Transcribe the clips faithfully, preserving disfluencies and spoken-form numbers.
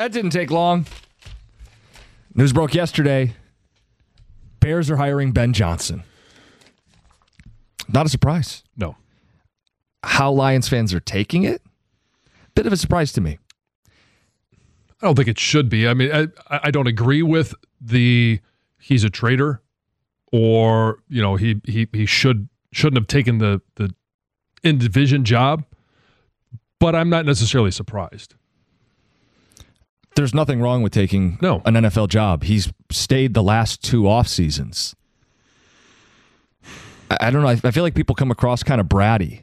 That didn't take long. News broke yesterday. Bears are hiring Ben Johnson. Not a surprise. No. How Lions fans are taking it? Bit of a surprise to me. I don't think it should be. I mean, I, I don't agree with the he's a traitor or, you know, he he he should shouldn't have taken the the in division job, but I'm not necessarily surprised. There's nothing wrong with taking no. an N F L job. He's stayed the last two off seasons. I, I don't know. I, I feel like people come across kind of bratty.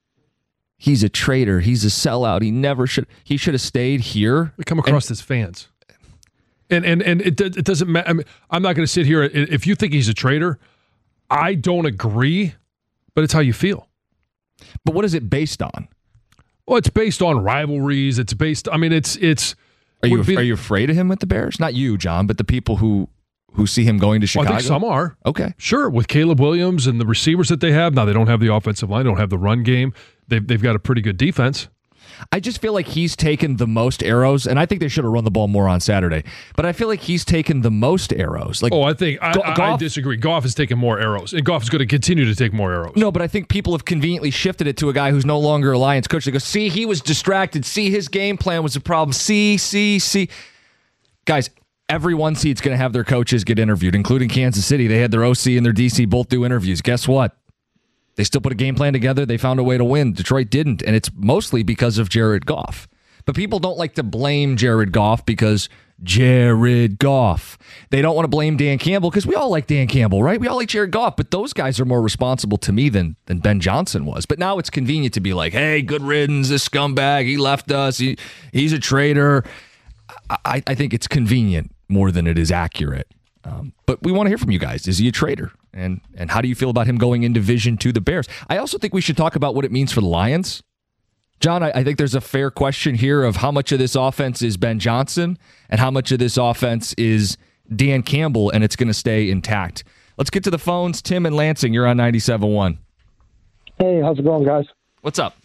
He's a traitor. He's a sellout. He never should. He should have stayed here. We come across and, as fans, and and and it it doesn't matter. I mean, I'm not going to sit here. If you think he's a traitor, I don't agree, but it's how you feel. But what is it based on? Well, it's based on rivalries. It's based. I mean, it's it's. Are you be, are you afraid of him with the Bears? Not you, John, but the people who who see him going to Chicago. Well, I think some are. Okay, sure. With Caleb Williams and the receivers that they have now, they don't have the offensive line. They don't have the run game. They've they've got a pretty good defense. I just feel like he's taken the most arrows, and I think they should have run the ball more on Saturday. But I feel like he's taken the most arrows. Like, oh, I think I, Goff, I disagree. Goff has taken more arrows, and Goff is going to continue to take more arrows. No, but I think people have conveniently shifted it to a guy who's no longer a Lions coach. They go, see, he was distracted. See, his game plan was a problem. See, see, see. Guys, every one seed's going to have their coaches get interviewed, including Kansas City. They had their O C and their D C both do interviews. Guess what? They still put a game plan together. They found a way to win. Detroit didn't, and it's mostly because of Jared Goff. But people don't like to blame Jared Goff because Jared Goff. They don't want to blame Dan Campbell because we all like Dan Campbell, right? We all like Jared Goff, but those guys are more responsible to me than, than Ben Johnson was. But now it's convenient to be like, hey, good riddance, this scumbag, he left us, he he's a traitor. I, I think it's convenient more than it is accurate. Um, but we want to hear from you guys. Is he a traitor? And and how do you feel about him going in division to the Bears? I also think we should talk about what it means for the Lions. John, I, I think there's a fair question here of how much of this offense is Ben Johnson and how much of this offense is Dan Campbell, and it's going to stay intact. Let's get to the phones. Tim and Lansing, you're on ninety-seven point one. Hey, how's it going, guys? What's up?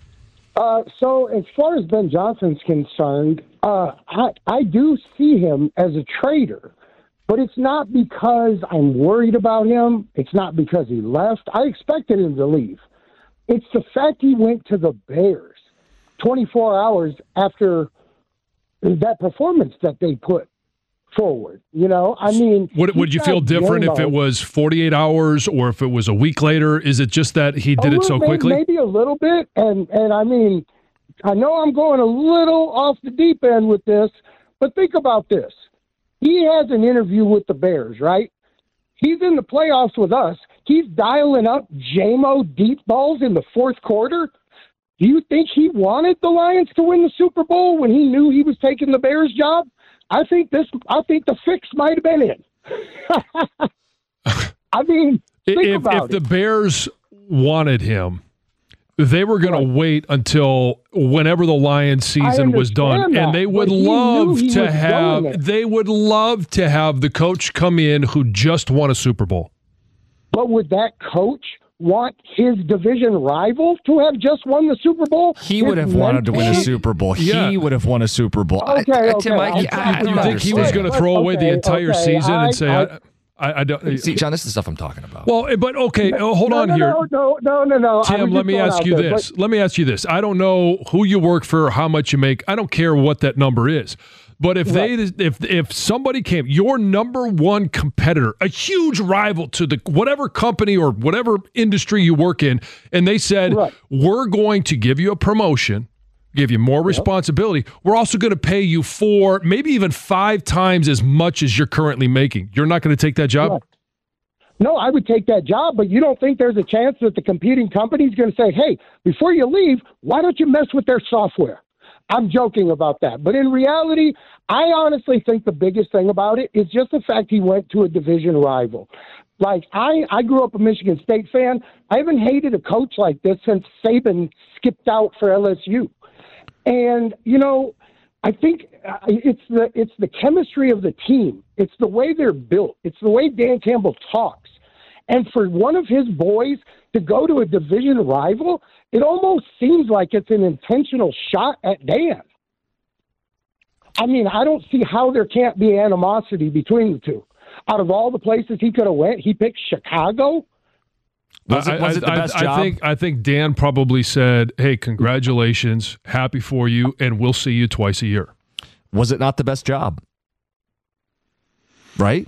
Uh, so as far as Ben Johnson's concerned, uh, I, I do see him as a traitor. But it's not because I'm worried about him. It's not because he left. I expected him to leave. It's the fact he went to the Bears twenty-four hours after that performance that they put forward. You know, I mean, would, would you feel different if it was forty-eight hours or if it was a week later? Is it just that he did it so quickly? Maybe a little bit. And, and I mean, I know I'm going a little off the deep end with this, but think about this. He has an interview with the Bears, right? He's in the playoffs with us. He's dialing up J M O deep balls in the fourth quarter. Do you think he wanted the Lions to win the Super Bowl when he knew he was taking the Bears job? I think this. I think the fix might have been in. I mean, think if, about if the Bears wanted him, they were going right. to wait until whenever the Lions season was done, that, and they would love to have they would love to have the coach come in who just won a Super Bowl. But would that coach want his division rival to have just won the Super Bowl? He would have wanted to win a Super Bowl. Yeah. He would have won a Super Bowl. Okay, I, okay. Tim, I, I, I, I you think he was going to throw away okay, the entire okay. season I, and say, I, I, I, I don't see, John, this is the stuff I'm talking about. Well, but okay, hold no, on no, here. No, no, no, no, no. Tim, let me ask you there, this. but... Let me ask you this. I don't know who you work for, how much you make. I don't care what that number is. But if right. they, if if somebody came, your number one competitor, a huge rival to the whatever company or whatever industry you work in, and they said, right. we're going to give you a promotion, give you more responsibility. Yep. We're also going to pay you four, maybe even five times as much as you're currently making. You're not going to take that job? Right. No, I would take that job, but you don't think there's a chance that the competing company is going to say, hey, before you leave, why don't you mess with their software? I'm joking about that. But in reality, I honestly think the biggest thing about it is just the fact he went to a division rival. Like, I, I grew up a Michigan State fan. I haven't hated a coach like this since Saban skipped out for L S U. And, you know, I think it's the it's the chemistry of the team. It's the way they're built. It's the way Dan Campbell talks. And for one of his boys to go to a division rival, it almost seems like it's an intentional shot at Dan. I mean, I don't see how there can't be animosity between the two. Out of all the places he could have went, he picked Chicago. Was it, was I, it the I, best I, job? I think I think Dan probably said, "Hey, congratulations, happy for you, and we'll see you twice a year." Was it not the best job? Right?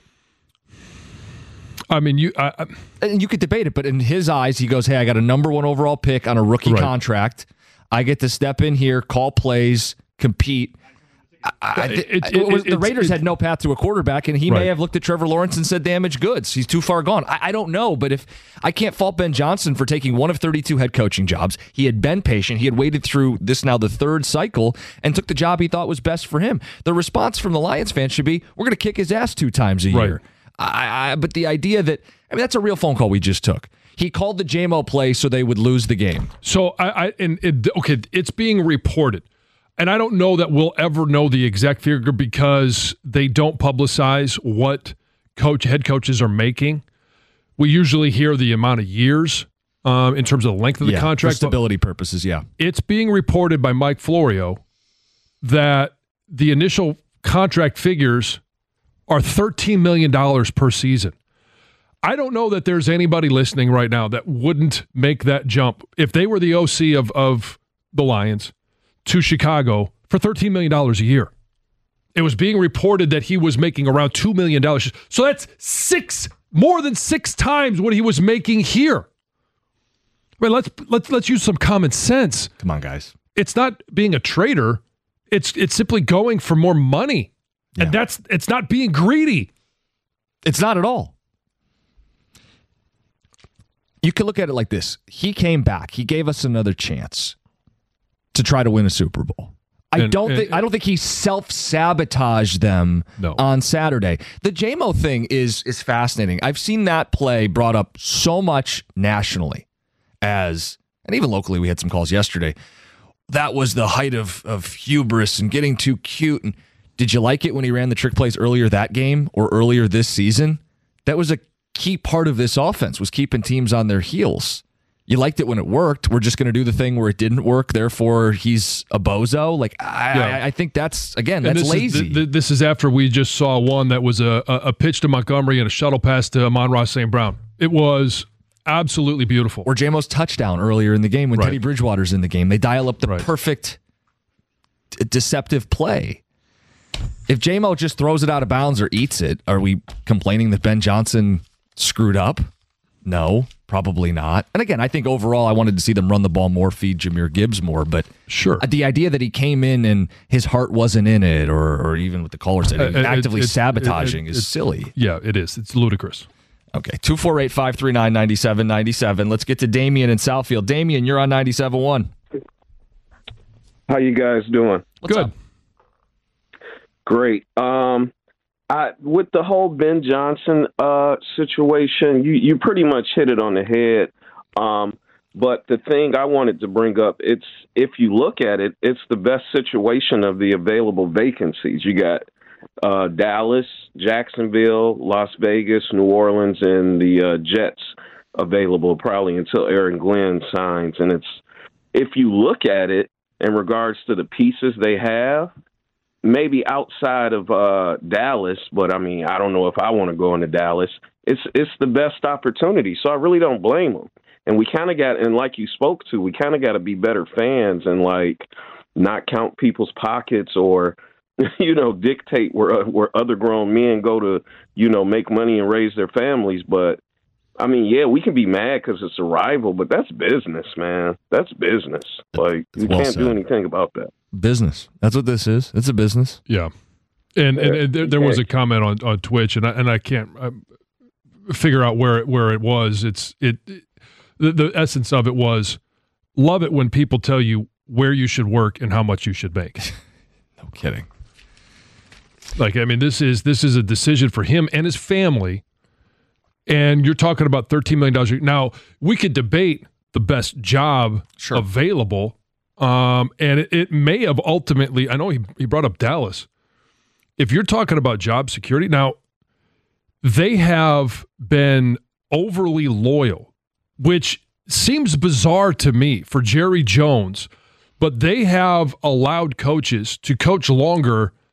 I mean, you I, I, and you could debate it, but in his eyes, he goes, "Hey, I got a number one overall pick on a rookie Right. contract. I get to step in here, call plays, compete." I, I, It- it- it was- it- the it's- Raiders it- had no path to a quarterback, and he Right. may have looked at Trevor Lawrence and said, "Damaged goods. He's too far gone." I, I don't know, but if I can't fault Ben Johnson for taking one of thirty-two head coaching jobs, he had been patient. He had waited through this now the third cycle and took the job he thought was best for him. The response from the Lions fans should be, "We're going to kick his ass two times a Right. year." I, I, but the idea that I mean, that's a real phone call we just took. He called the J M O play so they would lose the game. so I, I and it, okay, it's being reported. And I don't know that we'll ever know the exact figure because they don't publicize what coach head coaches are making. We usually hear the amount of years um, in terms of the length of the Yeah, contract. for stability purposes, yeah. It's being reported by Mike Florio that the initial contract figures are thirteen million dollars per season. I don't know that there's anybody listening right now that wouldn't make that jump if they were the O C of, of the Lions to Chicago for thirteen million dollars a year. It was being reported that he was making around two million dollars. So that's six, more than six times what he was making here. I mean, let's let's let's use some common sense. Come on, guys. It's not being a traitor. It's it's simply going for more money. Yeah. And that's it's not being greedy. It's not at all. You can look at it like this. He came back. He gave us another chance to try to win a Super Bowl. I And- don't and- think I don't think he self-sabotaged them No. on Saturday. The J M O thing is is fascinating. I've seen that play brought up so much nationally as and even locally we had some calls yesterday. That was the height of of hubris and getting too cute. And did you like it when he ran the trick plays earlier that game or earlier this season? That was a key part of this offense, was keeping teams on their heels. You liked it when it worked. We're just going to do the thing where it didn't work. Therefore, he's a bozo. Like I, Yeah. I, I think that's again, And that's this lazy. Is, th- th- this is after we just saw one that was a, a, a pitch to Montgomery and a shuttle pass to Amon-Ra Saint Brown. It was absolutely beautiful. or J M O's touchdown earlier in the game when Right. Teddy Bridgewater's in the game. They dial up the Right. perfect d- deceptive play. If J M O just throws it out of bounds or eats it, are we complaining that Ben Johnson screwed up? No, probably not. And again, I think overall I wanted to see them run the ball more, feed Jahmyr Gibbs more, but Sure. the idea that he came in and his heart wasn't in it, or, or even what the caller said, Uh, it- actively it's- sabotaging it- is it's- silly. Yeah, it is. It's ludicrous. Okay, two four eight, five three nine, nine seven nine seven. Let's get to Damian in Southfield. Damian, you're on ninety-seven point one. How you guys doing? What's Good. up? Great. Um, I with the whole Ben Johnson uh, situation, you you pretty much hit it on the head. Um, but the thing I wanted to bring up, it's if you look at it, it's the best situation of the available vacancies. You got uh, Dallas, Jacksonville, Las Vegas, New Orleans, and the uh, Jets available probably until Aaron Glenn signs. And it's if you look at it in regards to the pieces they have, maybe outside of uh, Dallas, but I mean, I don't know if I want to go into Dallas. It's it's the best opportunity, so I really don't blame them. And we kind of got, and like you spoke to, we kind of got to be better fans and like not count people's pockets or, you know, dictate where uh, where other grown men go to, you know, make money and raise their families. But I mean, yeah, we can be mad because it's a rival, but that's business, man. That's business. Like you well can't said. do anything about that. Business. That's what this is. It's a business. Yeah. And, and, and there, there was a comment on, on Twitch, and I, and I can't uh, figure out where it, where it was. It's it, it the, the essence of it was love it when people tell you where you should work and how much you should make. No kidding. Like, I mean, this is this is a decision for him and his family. And you're talking about thirteen million dollars. Now, we could debate the best job Sure. available. Um, and it, it may have ultimately, I know he, he brought up Dallas. If you're talking about job security, now, they have been overly loyal, which seems bizarre to me for Jerry Jones, but they have allowed coaches to coach longer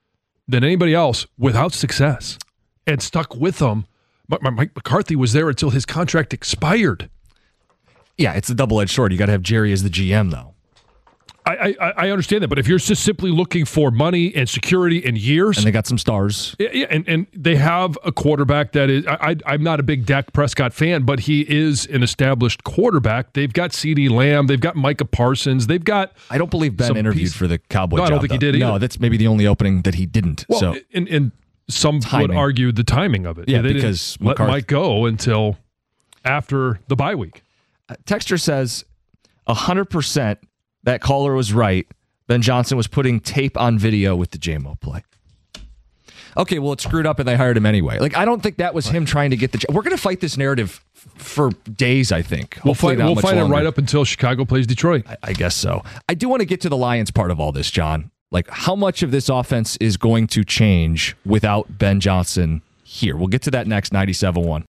than anybody else without success and stuck with them. Mike McCarthy was there until his contract expired. Yeah, it's a double-edged sword. You got to have Jerry as the G M, though. I, I I understand that, but if you're just simply looking for money and security and years, and they got some stars, yeah, yeah and, and they have a quarterback that is. I, I I'm not a big Dak Prescott fan, but he is an established quarterback. They've got CeeDee Lamb, they've got Micah Parsons, they've got. I don't believe Ben interviewed piece, for the Cowboy no, job. I don't think though. he did either. No, that's maybe the only opening that he didn't. Well, so and, and some timing. would argue the timing of it. Yeah, they because didn't let McCarthy- Mike go until after the bye week. uh, Texter says a hundred percent that caller was right. Ben Johnson was putting tape on video with the J M O play. Okay, well, it screwed up and they hired him anyway. Like, I don't think that was him trying to get the job. We're going to fight this narrative f- for days, I think. We'll Hopefully fight, not we'll much fight it longer. right up until Chicago plays Detroit. I, I guess so. I do want to get to the Lions part of all this, John. Like, how much of this offense is going to change without Ben Johnson here? We'll get to that next. ninety-seven point one.